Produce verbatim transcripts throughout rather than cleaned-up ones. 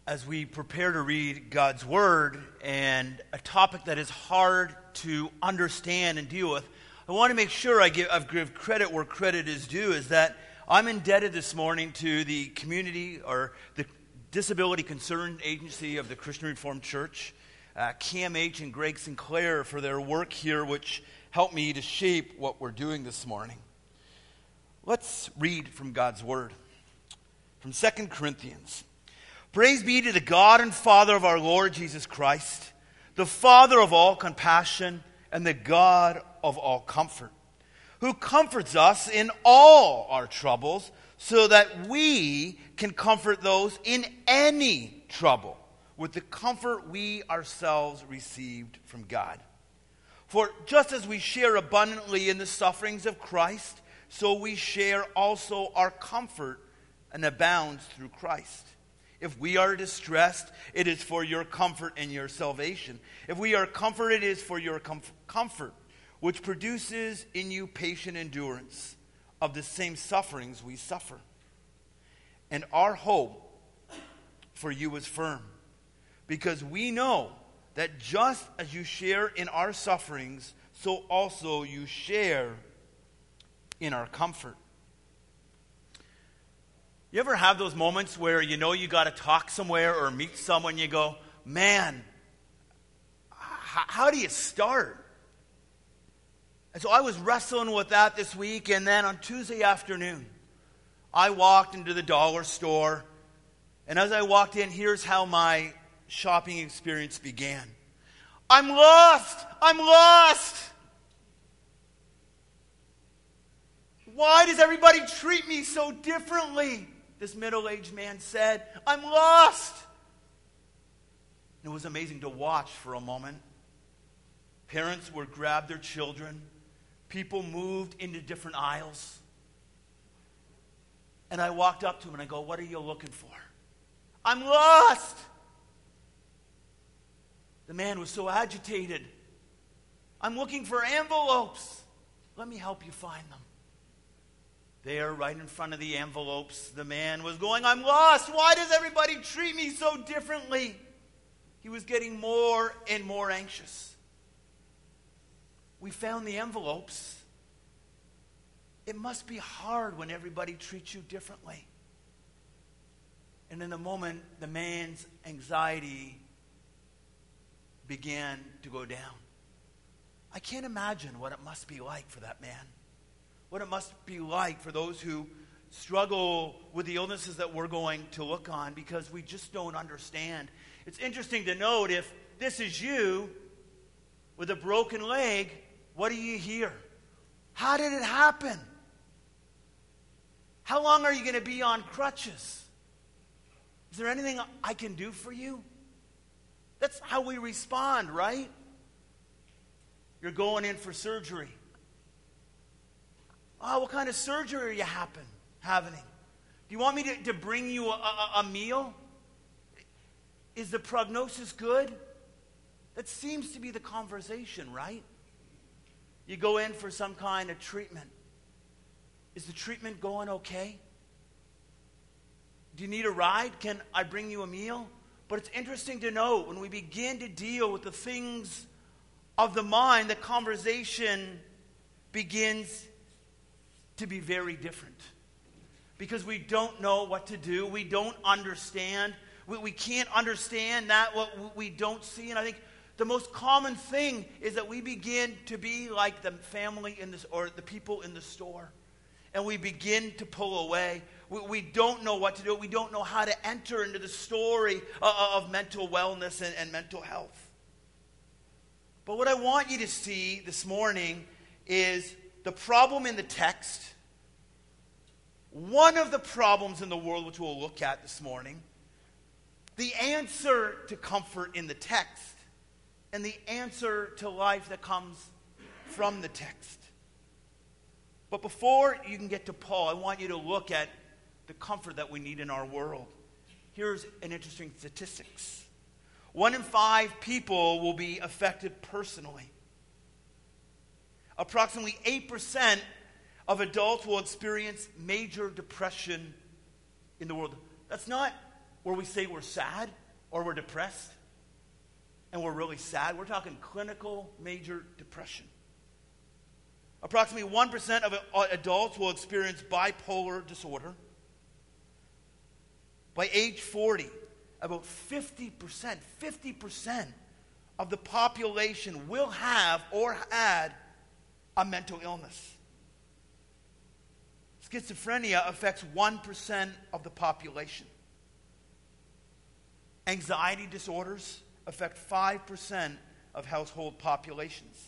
as we prepare to read God's Word and a topic that is hard to understand and deal with, I want to make sure I give, I give credit where credit is due, is that I'm indebted this morning to the community or the Disability Concern Agency of the Christian Reformed Church, uh, C M H and Greg Sinclair for their work here, which helped me to shape what we're doing this morning. Let's read from God's Word, from Second Corinthians. Praise be to the God and Father of our Lord Jesus Christ, the Father of all compassion and the God of all comfort, who comforts us in all our troubles, so that we can comfort those in any trouble with the comfort we ourselves received from God. For just as we share abundantly in the sufferings of Christ, so we share also our comfort and abounds through Christ. If we are distressed, it is for your comfort and your salvation. If we are comforted, it is for your com- comfort, which produces in you patient endurance of the same sufferings we suffer. And our hope for you is firm, because we know that just as you share in our sufferings, so also you share in our comfort. You ever have those moments where you know you got to talk somewhere or meet someone, you go, man, h- how do you start? And so I was wrestling with that this week, and then on Tuesday afternoon, I walked into the dollar store, and as I walked in, here's how my shopping experience began. I'm lost! I'm lost! Why does everybody treat me so differently? This middle-aged man said, I'm lost. And it was amazing to watch for a moment. Parents would grab their children. People moved into different aisles. And I walked up to him and I go, what are you looking for? I'm lost. The man was so agitated. I'm looking for envelopes. Let me help you find them. There, right in front of the envelopes, the man was going, I'm lost. Why does everybody treat me so differently? He was getting more and more anxious. We found the envelopes. It must be hard when everybody treats you differently. And in a moment, the man's anxiety began to go down. I can't imagine what it must be like for that man. What it must be like for those who struggle with the illnesses that we're going to look on, because we just don't understand. It's interesting to note, if this is you with a broken leg, what do you hear? How did it happen? How long are you going to be on crutches? Is there anything I can do for you? That's how we respond, right? You're going in for surgery. Oh, what kind of surgery are you happen, having? Do you want me to, to bring you a, a, a meal? Is the prognosis good? That seems to be the conversation, right? You go in for some kind of treatment. Is the treatment going okay? Do you need a ride? Can I bring you a meal? But it's interesting to note, when we begin to deal with the things of the mind, the conversation begins to be very different, because we don't know what to do. We don't understand. We, we can't understand that what we don't see. And I think the most common thing is that we begin to be like the family in this, or the people in the store, and we begin to pull away. We, we don't know what to do. We don't know how to enter into the story of, of mental wellness and, and mental health. But what I want you to see this morning is the problem in the text, one of the problems in the world which we'll look at this morning, the answer to comfort in the text, and the answer to life that comes from the text. But before you can get to Paul, I want you to look at the comfort that we need in our world. Here's an interesting statistics. One in five people will be affected personally. Approximately eight percent of adults will experience major depression in the world. That's not where we say we're sad or we're depressed and we're really sad. We're talking clinical major depression. Approximately one percent of adults will experience bipolar disorder. By age forty, about fifty percent, fifty percent of the population will have or had a mental illness. Schizophrenia affects one percent of the population. Anxiety disorders affect five percent of household populations.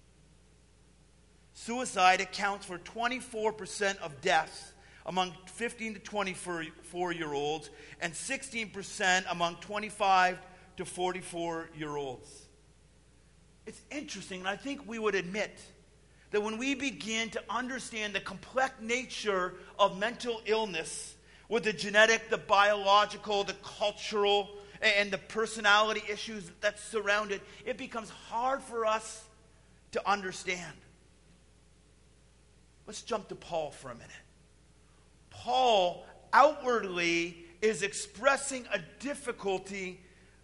Suicide accounts for twenty-four percent of deaths among fifteen to twenty-four-year-olds and sixteen percent among twenty-five to forty-four-year-olds. It's interesting, and I think we would admit that when we begin to understand the complex nature of mental illness, with the genetic, the biological, the cultural, and the personality issues that surround it, it becomes hard for us to understand. Let's jump to Paul for a minute. Paul outwardly is expressing a difficulty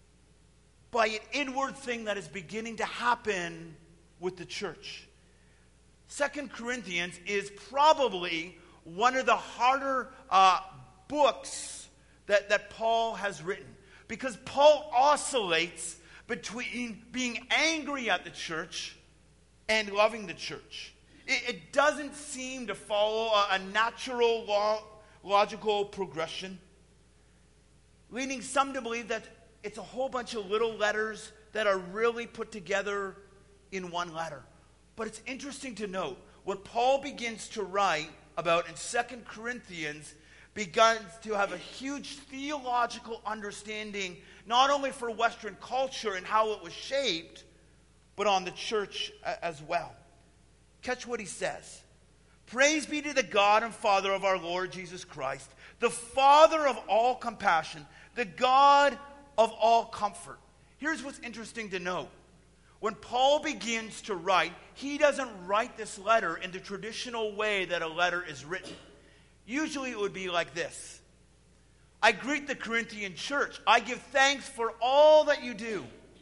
by an inward thing that is beginning to happen with the church. Second Corinthians is probably one of the harder uh, books that, that Paul has written, because Paul oscillates between being angry at the church and loving the church. It, it doesn't seem to follow a, a natural, law, logical progression, leading some to believe that it's a whole bunch of little letters that are really put together in one letter. But it's interesting to note, what Paul begins to write about in Second Corinthians begins to have a huge theological understanding, not only for Western culture and how it was shaped, but on the church as well. Catch what he says. Praise be to the God and Father of our Lord Jesus Christ, the Father of all compassion, the God of all comfort. Here's what's interesting to note. When Paul begins to write, he doesn't write this letter in the traditional way that a letter is written. Usually it would be like this. I greet the Corinthian church. I give thanks for all that you do.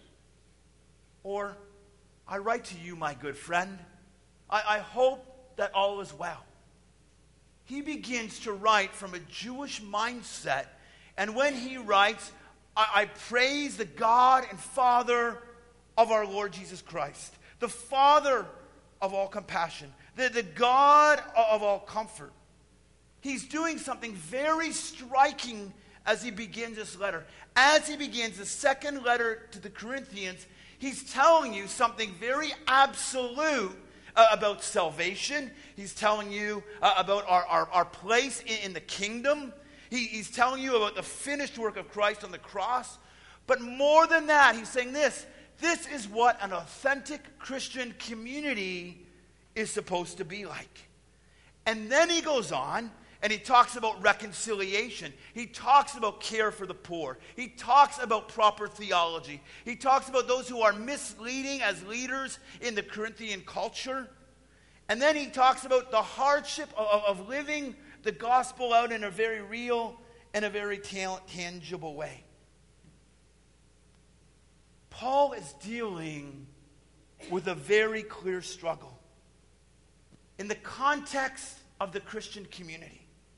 Or, I write to you, my good friend. I, I hope that all is well. He begins to write from a Jewish mindset. And when he writes, I, I praise the God and Father of our Lord Jesus Christ, the Father of all compassion, the, the God of all comfort. He's doing something very striking as he begins this letter. As he begins the second letter to the Corinthians, he's telling you something very absolute uh, about salvation. He's telling you uh, about our, our, our place in, in the kingdom. He, he's telling you about the finished work of Christ on the cross. But more than that, he's saying this. This is what an authentic Christian community is supposed to be like. And then he goes on and he talks about reconciliation. He talks about care for the poor. He talks about proper theology. He talks about those who are misleading as leaders in the Corinthian culture. And then he talks about the hardship of, of living the gospel out in a very real and a very ta- tangible way. Paul is dealing with a very clear struggle in the context of the Christian community.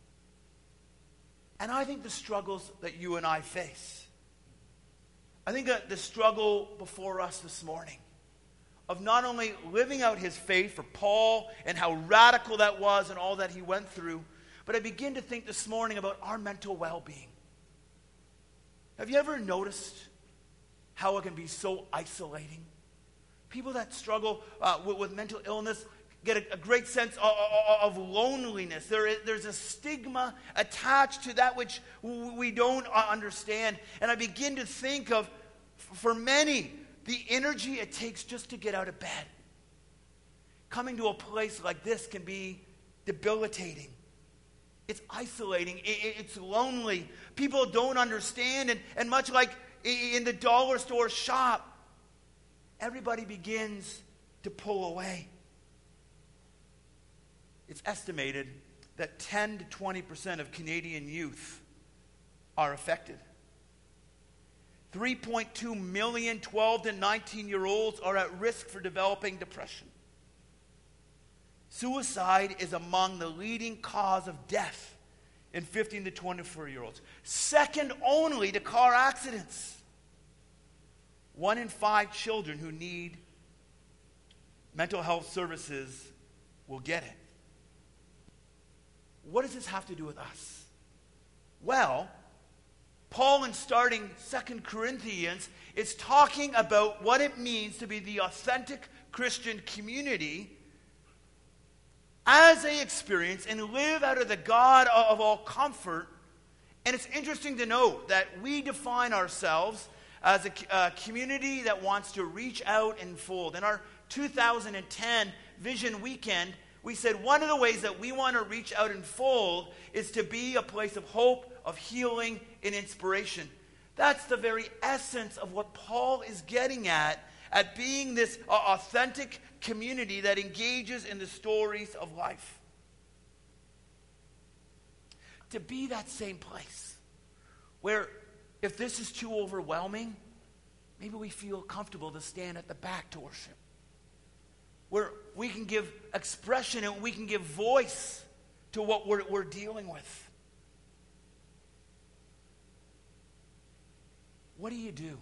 And I think the struggles that you and I face, I think that the struggle before us this morning of not only living out his faith for Paul and how radical that was and all that he went through, but I begin to think this morning about our mental well-being. Have you ever noticed how it can be so isolating? People that struggle uh, with, with mental illness get a, a great sense of, of, of loneliness. There is, there's a stigma attached to that which we don't understand. And I begin to think of, for many, the energy it takes just to get out of bed. Coming to a place like this can be debilitating. It's isolating. It, it's lonely. People don't understand. And, and much like in the dollar store shop, everybody begins to pull away. It's estimated that ten to twenty percent of Canadian youth are affected three point two million twelve to nineteen-year-olds are at risk for developing depression. Suicide is among the leading cause of death in fifteen to twenty-four-year-olds, second only to car accidents. One in five children who need mental health services will get it. What does this have to do with us? Well, Paul, in starting Second Corinthians, is talking about what it means to be the authentic Christian community as they experience and live out of the God of all comfort. And it's interesting to note that we define ourselves as a, a community that wants to reach out and fold. In our two thousand ten Vision Weekend, we said one of the ways that we want to reach out and fold is to be a place of hope, of healing, and inspiration. That's the very essence of what Paul is getting at, at being this uh, authentic community that engages in the stories of life. To be that same place where if this is too overwhelming, maybe we feel comfortable to stand at the back to worship. Where we can give expression and we can give voice to what we're, we're dealing with. What do you do?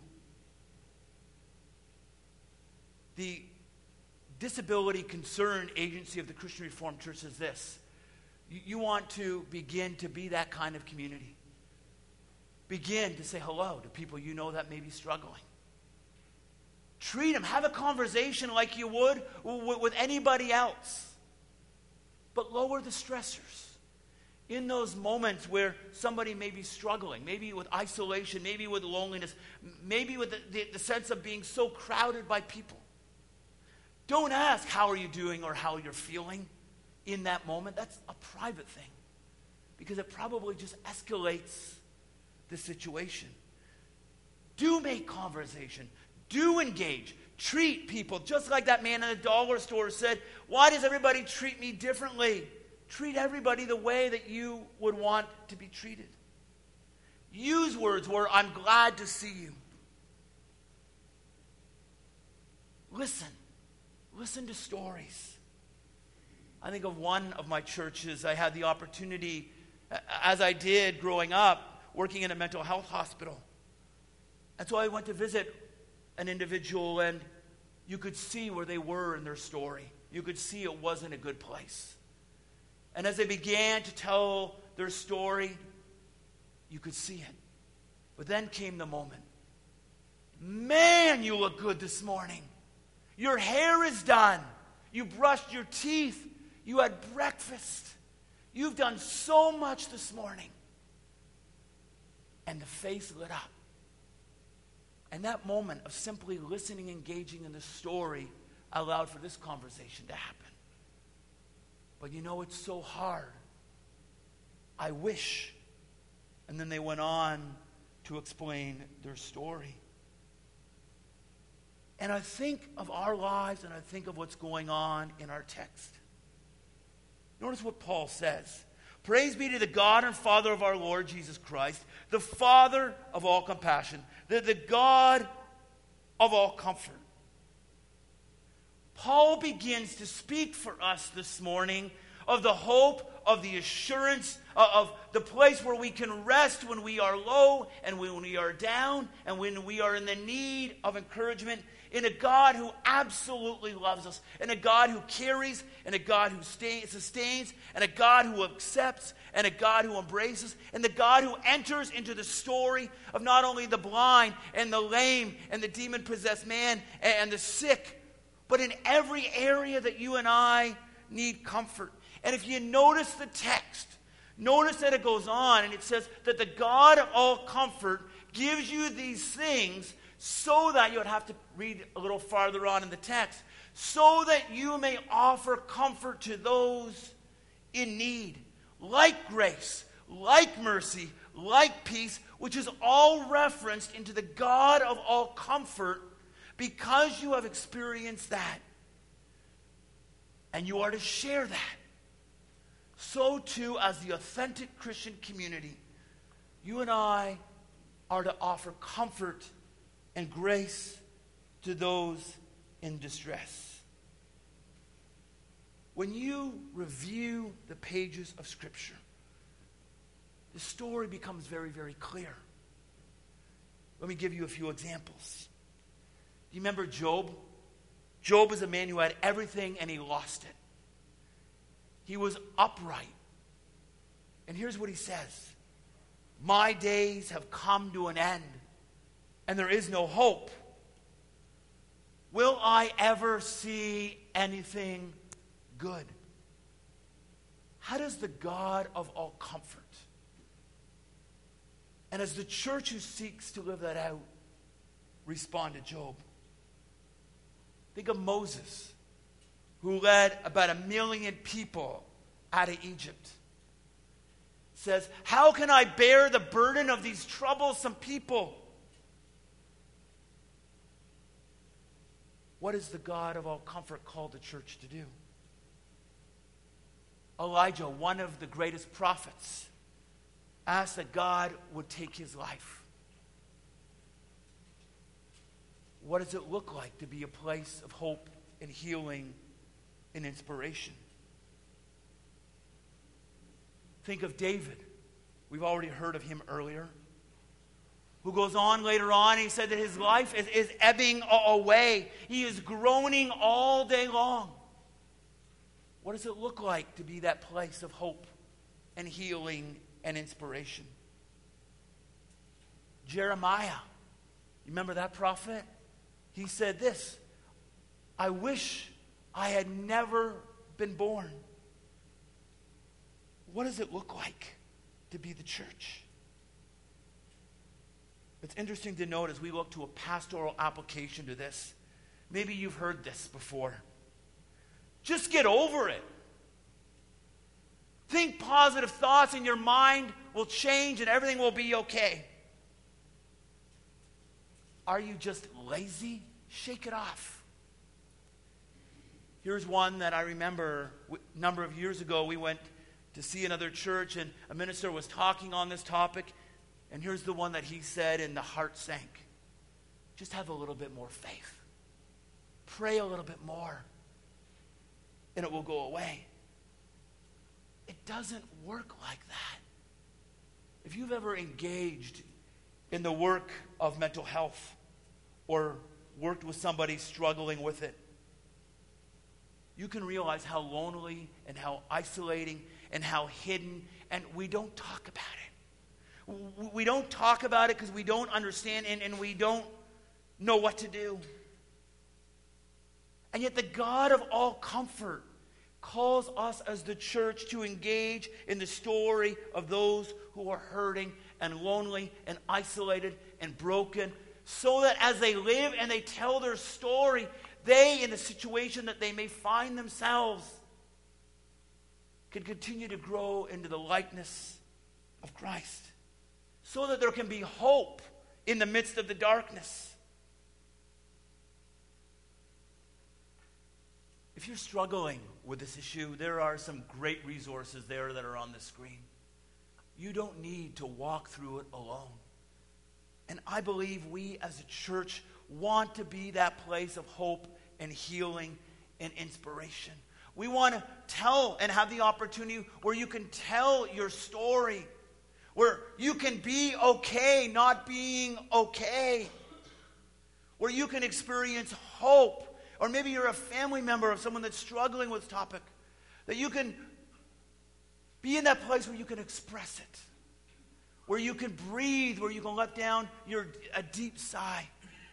The Disability Concern Agency of the Christian Reformed Church says this. You, you want to begin to be that kind of community. Begin to say hello to people you know that may be struggling. Treat them. Have a conversation like you would w- with anybody else. But lower the stressors. In those moments where somebody may be struggling, maybe with isolation, maybe with loneliness, maybe with the, the, the sense of being so crowded by people. Don't ask how are you doing or how you're feeling in that moment. That's a private thing. Because it probably just escalates the situation. Do make conversation. Do engage. Treat people just like that man in the dollar store said, why does everybody treat me differently? Treat everybody the way that you would want to be treated. Use words where I'm glad to see you. Listen. Listen to stories. I think of one of my churches. I had the opportunity, as I did growing up, working in a mental health hospital. And so I went to visit an individual, and you could see where they were in their story. You could see it wasn't a good place. And as they began to tell their story, you could see it. But then came the moment. Man, you look good this morning. Your hair is done. You brushed your teeth. You had breakfast. You've done so much this morning. And the face lit up. And that moment of simply listening, engaging in the story allowed for this conversation to happen. But you know, it's so hard. I wish. And then they went on to explain their story. And I think of our lives and I think of what's going on in our text. Notice what Paul says. Praise be to the God and Father of our Lord Jesus Christ, the Father of all compassion, the, the God of all comfort. Paul begins to speak for us this morning of the hope, of the assurance, of, of the place where we can rest when we are low and when we are down and when we are in the need of encouragement, in a God who absolutely loves us, in a God who carries, and a God who stay, sustains, and a God who accepts, and a God who embraces, and the God who enters into the story of not only the blind and the lame and the demon-possessed man and, and the sick, but in every area that you and I need comfort. And if you notice the text, notice that it goes on and it says that the God of all comfort gives you these things so that you would have to read a little farther on in the text, so that you may offer comfort to those in need, like grace, like mercy, like peace, which is all referenced into the God of all comfort because you have experienced that. And you are to share that. So too, as the authentic Christian community, you and I are to offer comfort and grace to those in distress. When you review the pages of Scripture, the story becomes very, very clear. Let me give you a few examples. Do you remember Job? Job was a man who had everything and he lost it. He was upright. And here's what he says. My days have come to an end, and there is no hope. Will I ever see anything good? How does the God of all comfort, and as the church who seeks to live that out, respond to Job? Think of Moses, who led about a million people out of Egypt. Says, how can I bear the burden of these troublesome people? What is the God of all comfort called the church to do? Elijah, one of the greatest prophets, asked that God would take his life. What does it look like to be a place of hope and healing and inspiration? Think of David. We've already heard of him earlier. Who goes on later on, he said that his life is, is ebbing away. He is groaning all day long. What does it look like to be that place of hope and healing and inspiration? Jeremiah, you remember that prophet? He said this, I wish I had never been born. What does it look like to be the church? It's interesting to note as we look to a pastoral application to this. Maybe you've heard this before. Just get over it. Think positive thoughts and your mind will change and everything will be okay. Are you just lazy? Shake it off. Here's one that I remember a number of years ago. We went to see another church and a minister was talking on this topic. And here's the one that he said and the heart sank. Just have a little bit more faith. Pray a little bit more. And it will go away. It doesn't work like that. If you've ever engaged in the work of mental health or worked with somebody struggling with it, you can realize how lonely and how isolating and how hidden, and we don't talk about it. We don't talk about it because we don't understand and, and we don't know what to do. And yet the God of all comfort calls us as the church to engage in the story of those who are hurting and lonely and isolated and broken, so that as they live and they tell their story, they, in the situation that they may find themselves, can continue to grow into the likeness of Christ, so that there can be hope in the midst of the darkness. If you're struggling with this issue, there are some great resources there that are on the screen. You don't need to walk through it alone. And I believe we as a church want to be that place of hope and healing and inspiration. We want to tell and have the opportunity where you can tell your story, where you can be okay not being okay, where you can experience hope. Or maybe you're a family member of someone that's struggling with this topic, that you can be in that place where you can express it, where you can breathe, where you can let down your a deep sigh,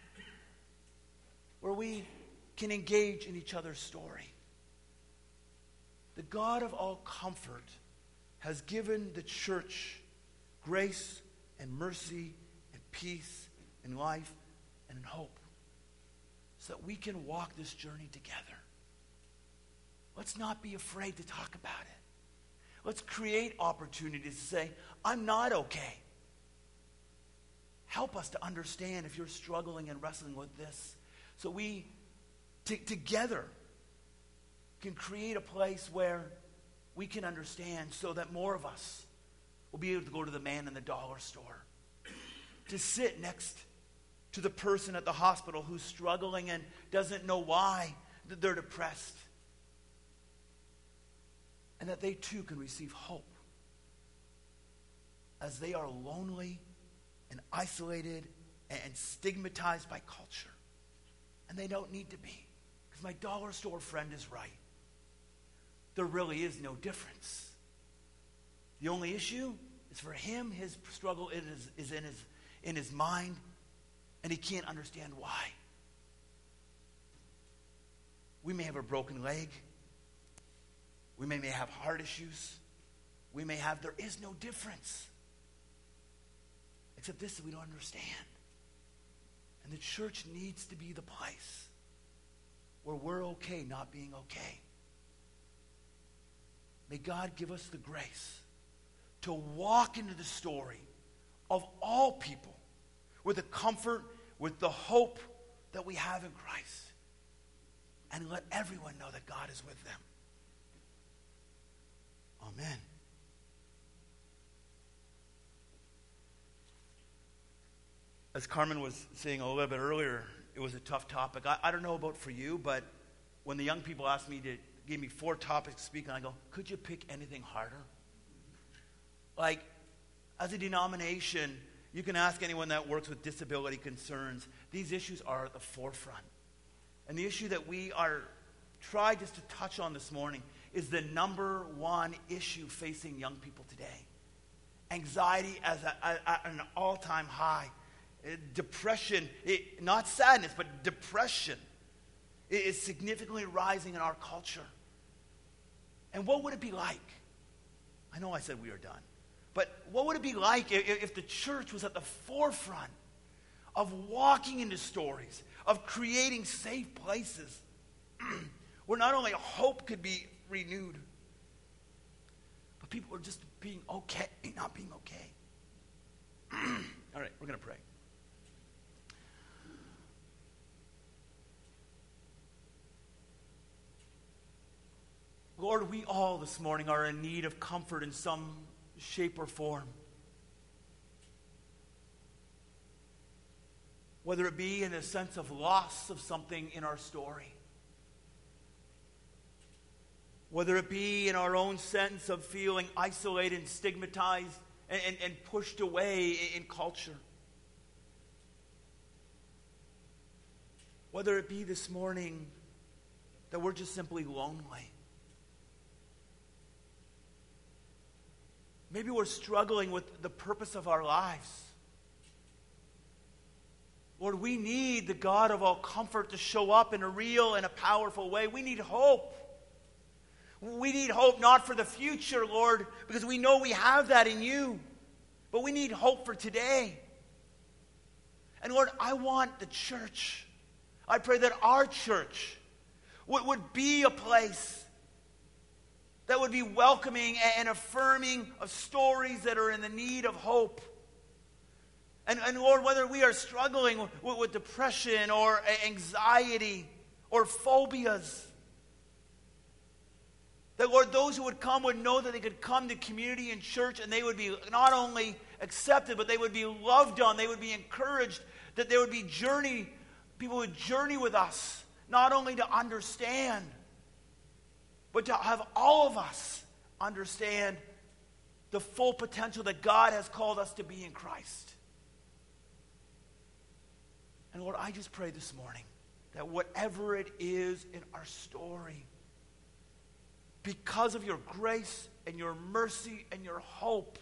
where we can engage in each other's story. The God of all comfort has given the church grace and mercy and peace and life and hope, so that we can walk this journey together. Let's not be afraid to talk about it. Let's create opportunities to say, I'm not okay. Help us to understand if you're struggling and wrestling with this, so we t- together can create a place where we can understand, so that more of us will be able to go to the man in the dollar store, to sit next to the person at the hospital who's struggling and doesn't know why they're depressed. And that they too can receive hope as they are lonely and isolated and stigmatized by culture. And they don't need to be. Because my dollar store friend is right. There really is no difference. The only issue is for him, his struggle is, is in his, in his mind, and he can't understand why. We may have a broken leg. We may, may have heart issues. We may have, there is no difference. Except this, that we don't understand. And the church needs to be the place where we're okay not being okay. May God give us the grace to walk into the story of all people with the comfort, with the hope that we have in Christ. And let everyone know that God is with them. Amen. As Carmen was saying a little bit earlier, it was a tough topic. I, I don't know about for you, but when the young people asked me to give me four topics to speak on, I go, could you pick anything harder? Like, as a denomination, you can ask anyone that works with disability concerns. These issues are at the forefront. And the issue that we are trying just to touch on this morning is the number one issue facing young people today. Anxiety as a, a, at an all-time high. Depression, it, not sadness, but depression is significantly rising in our culture. And what would it be like? I know I said we are done. But what would it be like if, if the church was at the forefront of walking into stories, of creating safe places where not only hope could be renewed, but people are just being okay, not being okay. All right, we're going to pray. Lord, we all this morning are in need of comfort in some shape or form. Whether it be in a sense of loss of something in our story. Whether it be in our own sense of feeling isolated and stigmatized and, and, and pushed away in, in culture. Whether it be this morning that we're just simply lonely. Maybe we're struggling with the purpose of our lives. Lord, we need the God of all comfort to show up in a real and a powerful way. We need hope. We need hope not for the future, Lord, because we know we have that in you. But we need hope for today. And Lord, I want the church. I pray that our church would, would be a place that would be welcoming and affirming of stories that are in the need of hope. And, and Lord, whether we are struggling with, with depression or anxiety or phobias, that, Lord, those who would come would know that they could come to community and church and they would be not only accepted, but they would be loved on, they would be encouraged, that there would be journey, people would journey with us, not only to understand, but to have all of us understand the full potential that God has called us to be in Christ. And Lord, I just pray this morning that whatever it is in our story, because of your grace and your mercy and your hope,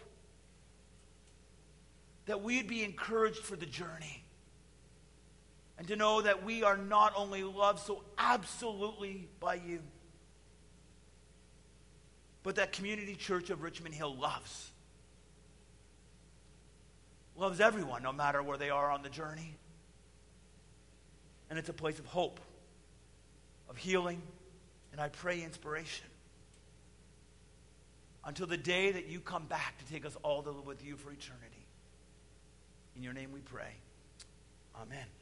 that we'd be encouraged for the journey. And to know that we are not only loved so absolutely by you, but that Community Church of Richmond Hill loves. Loves everyone, no matter where they are on the journey. And it's a place of hope, of healing, and I pray inspiration. Until the day that you come back to take us all to live with you for eternity. In your name we pray. Amen.